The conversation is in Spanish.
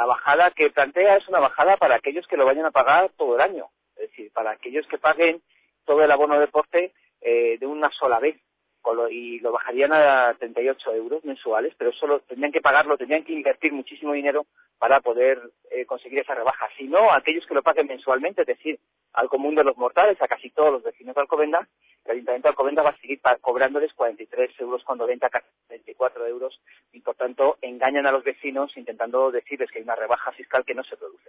la bajada que plantea es una bajada para aquellos que lo vayan a pagar todo el año, es decir, para aquellos que paguen todo el abono deporte de una sola vez, y lo bajarían a 38 euros mensuales, pero solo tendrían que pagarlo, tendrían que invertir muchísimo dinero para poder conseguir esa rebaja. Si no, aquellos que lo paguen mensualmente, es decir, al común de los mortales, a casi todos los vecinos de Alcobendas, el Ayuntamiento de Alcobendas va a seguir cobrándoles 43 euros con 90, casi 24 euros, y por tanto engañan a los vecinos intentando decirles que hay una rebaja fiscal que no se produce.